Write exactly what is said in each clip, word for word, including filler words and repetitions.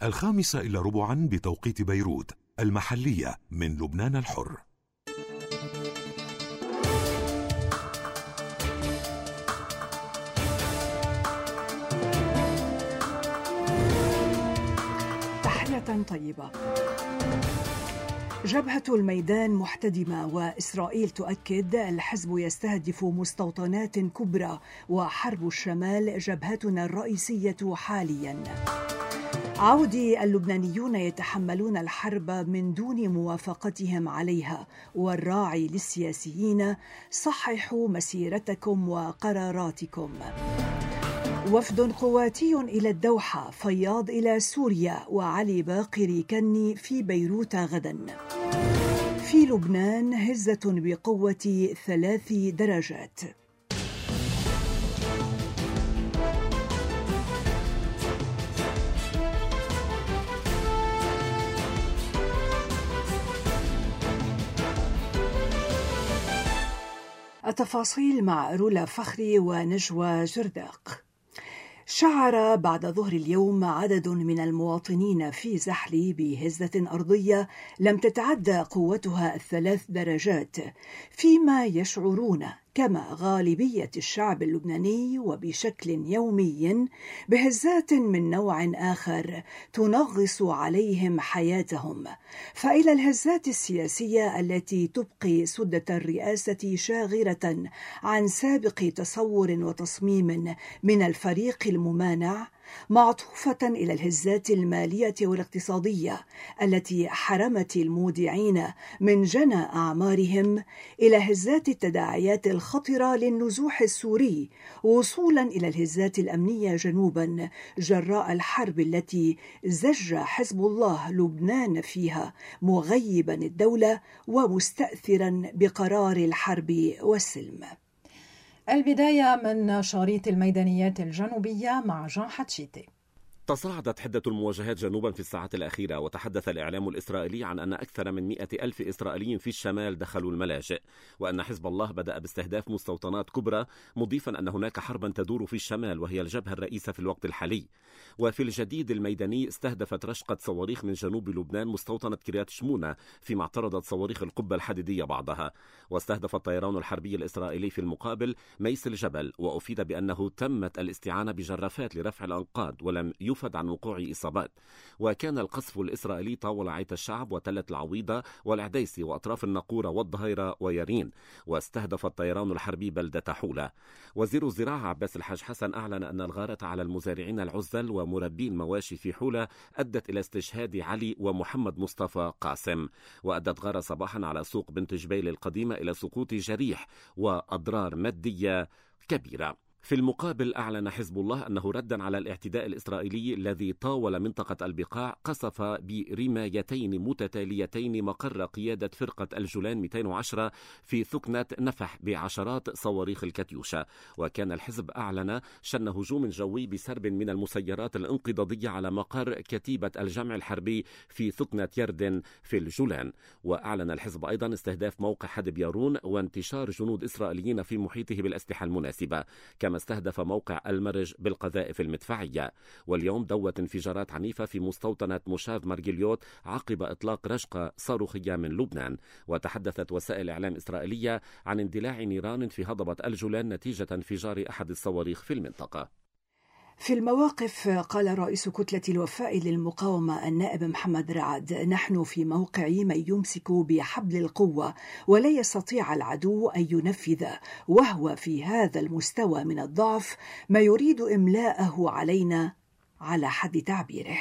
الخامسة إلا ربعا بتوقيت بيروت المحلية من لبنان الحر. تحية طيبة. جبهة الميدان محتدمة، وإسرائيل تؤكد الحزب يستهدف مستوطنات كبرى، وحرب الشمال جبهتنا الرئيسية حاليا. عودي اللبنانيون يتحملون الحرب من دون موافقتهم عليها، والراعي للسياسيين صححوا مسيرتكم وقراراتكم. وفد قواتي إلى الدوحة، فياض إلى سوريا، وعلي باقر كني في بيروت غدا. في لبنان هزة بقوة ثلاث درجات. التفاصيل مع رولا فخري ونجوى جرداق. شعر بعد ظهر اليوم عدد من المواطنين في زحلي بهزة أرضية لم تتعدى قوتها الثلاث درجات، فيما يشعرون كما غالبية الشعب اللبناني وبشكل يومي بهزات من نوع آخر تنغص عليهم حياتهم، فإلى الهزات السياسية التي تبقي سدة الرئاسة شاغرة عن سابق تصور وتصميم من الفريق الممانع، معطوفة إلى الهزات المالية والاقتصادية التي حرمت المودعين من جنى أعمارهم، إلى هزات التداعيات الخطرة للنزوح السوري، وصولا إلى الهزات الأمنية جنوبا جراء الحرب التي زج حزب الله لبنان فيها، مغيبا الدولة ومستأثرا بقرار الحرب والسلم. البداية من شريط الميدانيات الجنوبية مع جان حتشيتي. تصاعدت حدة المواجهات جنوبا في الساعات الأخيرة، وتحدث الإعلام الإسرائيلي عن أن أكثر من مئة ألف إسرائيلي في الشمال دخلوا الملاجئ، وأن حزب الله بدأ باستهداف مستوطنات كبرى، مضيفا أن هناك حربا تدور في الشمال وهي الجبهة الرئيسة في الوقت الحالي. وفي الجديد الميداني استهدفت رشقة صواريخ من جنوب لبنان مستوطنة كريات شمونة، فيما اعترضت صواريخ القبة الحديدية بعضها. واستهدف الطيران الحربي الإسرائيلي في المقابل ميس الجبل، وأفيد بأنه تمت الاستعانة بجرافات لرفع الأنقاض ولم يفد عن وقوع إصابات. وكان القصف الإسرائيلي طاول عيت الشعب وتلة العويضة والعديسي وأطراف النقورة والظهيرة ويرين. واستهدف الطيران الحربي بلدة حولة. وزير الزراعة عباس الحاج حسن أعلن أن الغارة على المزارعين العزل ومربي المواشي في حولة أدت إلى استشهاد علي ومحمد مصطفى قاسم. وأدت غارة صباحا على سوق بنت جبيل القديمة إلى سقوط جريح وأضرار مادية كبيرة. في المقابل أعلن حزب الله أنه ردا على الاعتداء الإسرائيلي الذي طاول منطقة البقاع قصف برمايتين متتاليتين مقر قيادة فرقة الجولان مئتين وعشرة في ثكنة نفح بعشرات صواريخ الكاتيوشا. وكان الحزب أعلن شن هجوم جوي بسرب من المسيرات الانقضاضية على مقر كتيبة الجمع الحربي في ثكنة يردن في الجولان. وأعلن الحزب أيضا استهداف موقع حدب يارون وانتشار جنود إسرائيليين في محيطه بالأسلحة المناسبة، كما استهدف موقع المرج بالقذائف المدفعية. واليوم دوت انفجارات عنيفة في مستوطنة مشاف مرجليوت عقب إطلاق رشقة صاروخية من لبنان. وتحدثت وسائل إعلام إسرائيلية عن اندلاع نيران في هضبة الجولان نتيجة انفجار أحد الصواريخ في المنطقة. في المواقف قال رئيس كتلة الوفاء للمقاومة النائب محمد رعد: نحن في موقع من يمسك بحبل القوة ولا يستطيع العدو أن ينفذ، وهو في هذا المستوى من الضعف ما يريد إملاءه علينا على حد تعبيره.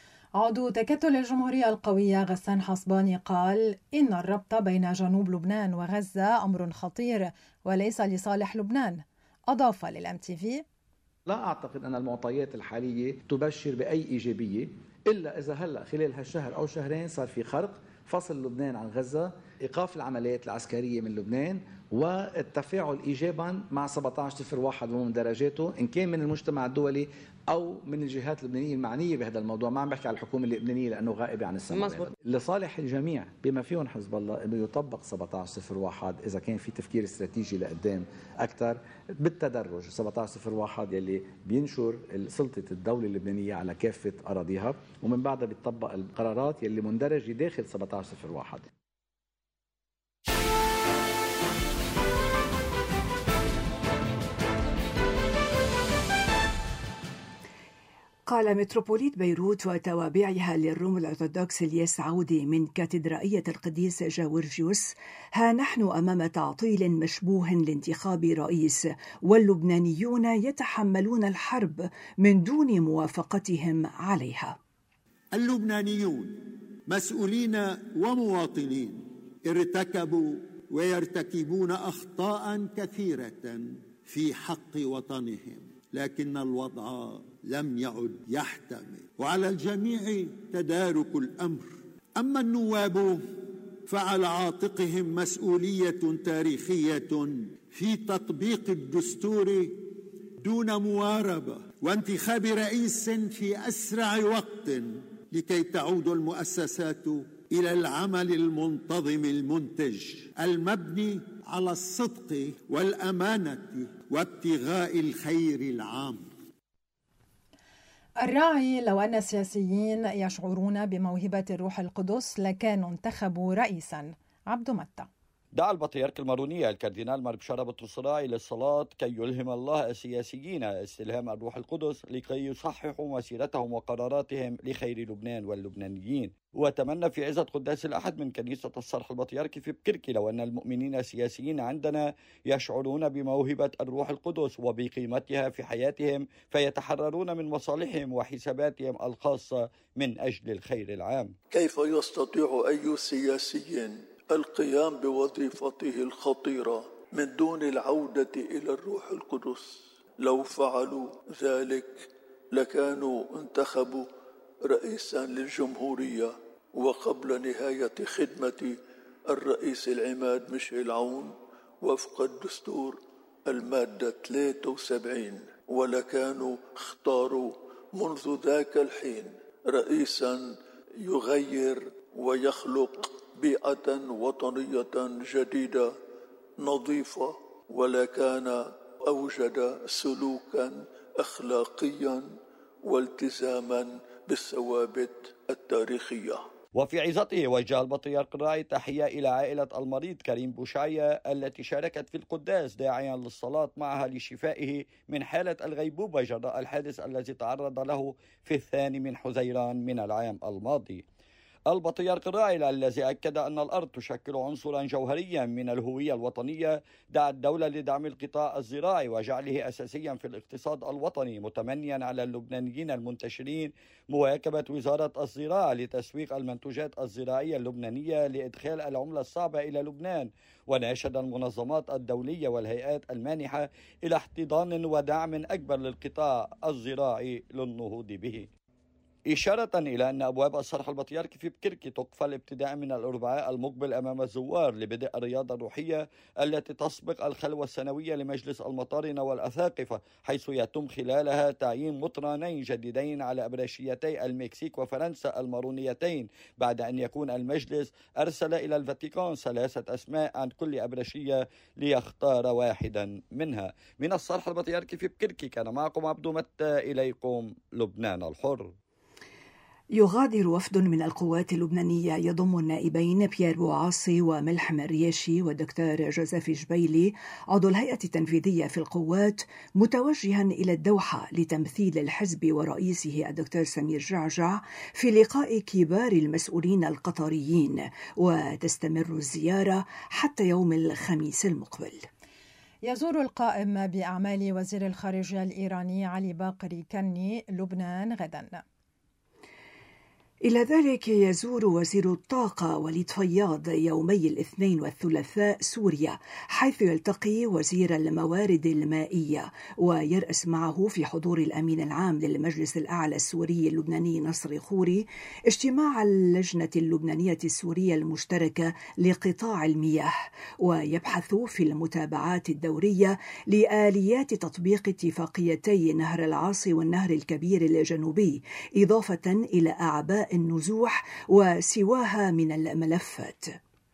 عضو تكتل الجمهورية القوية غسان حصباني قال إن الربط بين جنوب لبنان وغزة أمر خطير وليس لصالح لبنان. أضاف للأم تي في: لا أعتقد أن المعطيات الحالية تبشر بأي إيجابية إلا إذا هلأ خلال هالشهر أو شهرين صار في خرق فصل لبنان عن غزة، إيقاف العمليات العسكرية من لبنان والتفاعل إيجابا مع سبعة عشر صفر واحد ومندرجاته، إن كان من المجتمع الدولي أو من الجهات اللبنانية المعنية بهذا الموضوع. ما عم بحكي على الحكومة اللبنانية لأنه غائبة عن السماء. لصالح الجميع بما فيهم حزب الله أنه يطبق سبعة عشر صفر واحد إذا كان في تفكير استراتيجي لقدام أكثر بالتدرج. سبعة عشر صفر واحد يلي بينشر سلطة الدولة اللبنانية على كافة أراضيها، ومن بعدها بيطبق القرارات يلي مندرجة داخل سبعة عشر صفر واحد. قال متروبوليت بيروت وتوابعها للروم الأرثوذكس الياس عودي من كاتدرائية القديس جاورجيوس: ها نحن أمام تعطيل مشبوه لانتخاب رئيس، واللبنانيون يتحملون الحرب من دون موافقتهم عليها. اللبنانيون مسؤولين ومواطنين ارتكبوا ويرتكبون أخطاء كثيرة في حق وطنهم، لكن الوضع لم يعد يحتمل، وعلى الجميع تدارك الأمر. أما النواب فعلى عاتقهم مسؤولية تاريخية في تطبيق الدستور دون مواربة، وانتخاب رئيس في أسرع وقت لكي تعود المؤسسات إلى العمل المنتظم المنتج المبني على الصدق والأمانة وابتغاء الخير العام. الراعي: لو أن السياسيين يشعرون بموهبة الروح القدس لكانوا انتخبوا رئيسا. عبد متى. دعا البطريرك المارونية الكاردينال مار بشارة بطرسراي للصلاة كي يلهم الله السياسيين استلهام الروح القدس لكي يصححوا مسيرتهم وقراراتهم لخير لبنان واللبنانيين. وتمنى في عزة قداس الأحد من كنيسة الصرح البطريركي في بكركي: لو أن المؤمنين السياسيين عندنا يشعرون بموهبة الروح القدس وبقيمتها في حياتهم فيتحررون من مصالحهم وحساباتهم الخاصة من أجل الخير العام. كيف يستطيع أي سياسي القيام بوظيفته الخطيرة من دون العودة إلى الروح القدس؟ لو فعلوا ذلك لكانوا انتخبوا رئيسا للجمهورية وقبل نهاية خدمة الرئيس العماد ميشيل عون وفق الدستور المادة ثلاثة وسبعين، ولكانوا اختاروا منذ ذاك الحين رئيسا يغير ويخلق بيئة وطنية جديدة نظيفة، ولا كان أوجد سلوكا أخلاقيا والتزاما بالثوابت التاريخية. وفي عظته وجه البطريرك الراعي تحية إلى عائلة المريض كريم بوشاية التي شاركت في القداس، داعيا للصلاة معها لشفائه من حالة الغيبوبة جراء الحادث الذي تعرض له في الثاني من حزيران من العام الماضي. البطريرك الراعي الذي أكد أن الأرض تشكل عنصرا جوهريا من الهوية الوطنية دعا الدولة لدعم القطاع الزراعي وجعله أساسيا في الاقتصاد الوطني، متمنيا على اللبنانيين المنتشرين مواكبة وزارة الزراعة لتسويق المنتوجات الزراعية اللبنانية لإدخال العملة الصعبة إلى لبنان، وناشد المنظمات الدولية والهيئات المانحة إلى احتضان ودعم أكبر للقطاع الزراعي للنهوض به، إشارة إلى أن أبواب الصرح البطريركي في بكركي تقفل ابتداء من الأربعاء المقبل أمام الزوار لبدء الرياضة الروحية التي تسبق الخلوة السنوية لمجلس المطارنة والأثاقفة، حيث يتم خلالها تعيين مطرانين جديدين على أبرشيتي المكسيك وفرنسا المارونيتين، بعد أن يكون المجلس أرسل إلى الفاتيكان ثلاثة أسماء عن كل أبرشية ليختار واحدا منها. من الصرح البطريركي في بكركي كان معكم عبد متى، إليكم لبنان الحر. يغادر وفد من القوات اللبنانية يضم النائبين بيير بوعاصي وملحم الرياشي والدكتور جوزيف جبيلي عضو الهيئة التنفيذية في القوات، متوجها إلى الدوحة لتمثيل الحزب ورئيسه الدكتور سمير جعجع في لقاء كبار المسؤولين القطريين، وتستمر الزيارة حتى يوم الخميس المقبل. يزور القائم بأعمال وزير الخارجية الإيراني علي باقري كني لبنان غدا. إلى ذلك يزور وزير الطاقة وليد فياض يومي الاثنين والثلاثاء سوريا، حيث يلتقي وزير الموارد المائية ويرأس معه في حضور الأمين العام للمجلس الأعلى السوري اللبناني نصر خوري اجتماع اللجنة اللبنانية السورية المشتركة لقطاع المياه، ويبحث في المتابعات الدورية لآليات تطبيق اتفاقيتي نهر العاصي والنهر الكبير الجنوبي، إضافة إلى أعباء النزوح وسواها من الملفات.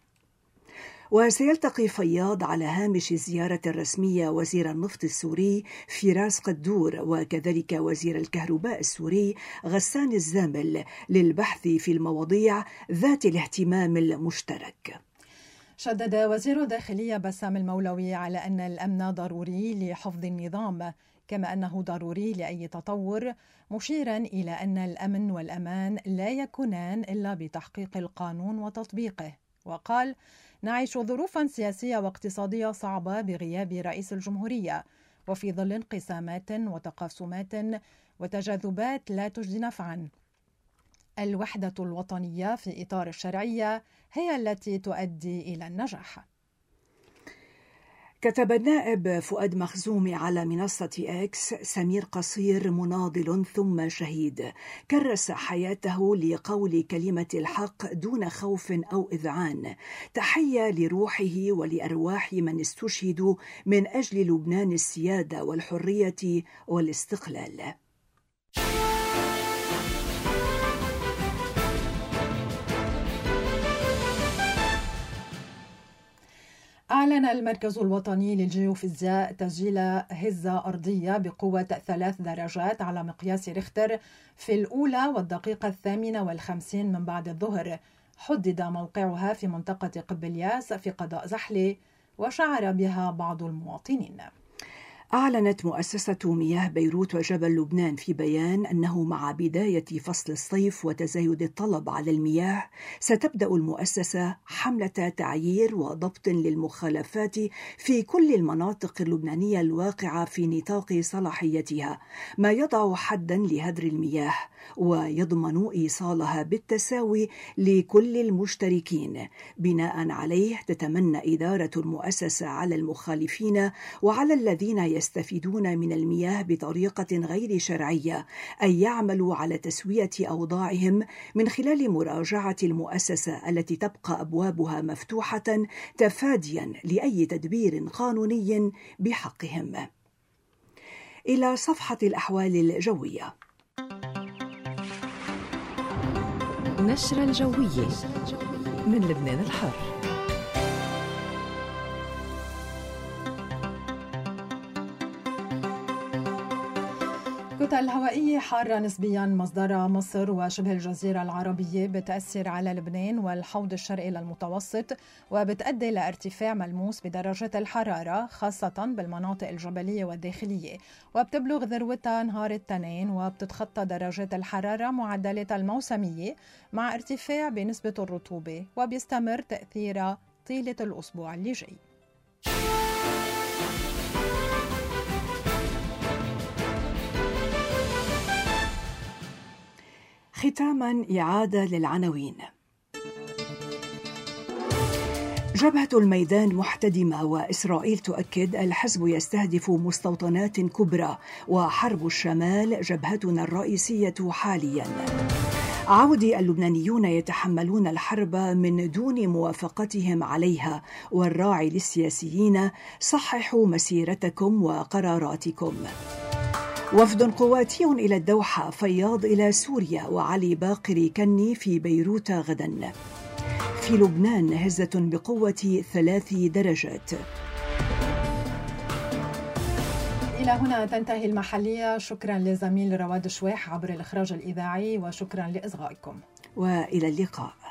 وسيلتقي فياض على هامش الزيارة الرسمية وزير النفط السوري فراس قدور، وكذلك وزير الكهرباء السوري غسان الزامل، للبحث في المواضيع ذات الاهتمام المشترك. شدد وزير الداخلية بسام المولوي على أن الأمن ضروري لحفظ النظام، كما أنه ضروري لأي تطور، مشيرا إلى أن الأمن والأمان لا يكونان إلا بتحقيق القانون وتطبيقه. وقال: نعيش ظروفا سياسية واقتصادية صعبة بغياب رئيس الجمهورية، وفي ظل انقسامات وتقاسمات وتجاذبات لا تجدي نفعا. الوحدة الوطنية في إطار الشرعية هي التي تؤدي إلى النجاح. كتب النائب فؤاد مخزومي على منصة إكس: سمير قصير مناضل ثم شهيد، كرس حياته لقول كلمة الحق دون خوف أو إذعان. تحية لروحه ولأرواح من استشهدوا من أجل لبنان السيادة والحرية والاستقلال. أعلن المركز الوطني للجيوفيزياء تسجيل هزة أرضية بقوة ثلاث درجات على مقياس ريختر في الأولى والدقيقة الثامنة والخمسين من بعد الظهر. حدد موقعها في منطقة قبلياس في قضاء زحلة، وشعر بها بعض المواطنين. أعلنت مؤسسة مياه بيروت وجبل لبنان في بيان أنه مع بداية فصل الصيف وتزايد الطلب على المياه، ستبدأ المؤسسة حملة تعيير وضبط للمخالفات في كل المناطق اللبنانية الواقعة في نطاق صلاحيتها، ما يضع حدا لهدر المياه ويضمن إيصالها بالتساوي لكل المشتركين. بناء عليه تتمنى إدارة المؤسسة على المخالفين وعلى الذين يستفيدون من المياه بطريقة غير شرعية أن يعملوا على تسوية أوضاعهم من خلال مراجعة المؤسسة التي تبقى أبوابها مفتوحة، تفاديا لأي تدبير قانوني بحقهم. إلى صفحة الأحوال الجوية. نشرة الجوية من لبنان الحر. كتل هوائية حارة نسبيا مصدرها مصر وشبه الجزيرة العربية بتأثر على لبنان والحوض الشرقي للمتوسط، وبتؤدي لارتفاع ملموس بدرجة الحرارة خاصة بالمناطق الجبلية والداخلية، وبتبلغ ذروتها نهار الاثنين وبتتخطى درجات الحرارة معدلاتها الموسمية مع ارتفاع بنسبة الرطوبة، وبيستمر تأثيرها طيلة الأسبوع اللي جاي. ختاما إعادة للعناوين. جبهة الميدان محتدمة وإسرائيل تؤكد الحزب يستهدف مستوطنات كبرى وحرب الشمال جبهتنا الرئيسية حاليا. عودي اللبنانيون يتحملون الحرب من دون موافقتهم عليها، والراعي للسياسيين صححوا مسيرتكم وقراراتكم. وفد قواتي إلى الدوحة، فياض إلى سوريا وعلي باقر كني في بيروت غدا. في لبنان هزة بقوة ثلاث درجات. إلى هنا تنتهي المحلية. شكرا لزميل رواد شويح عبر الإخراج الإذاعي، وشكرا لإصغائكم، وإلى اللقاء.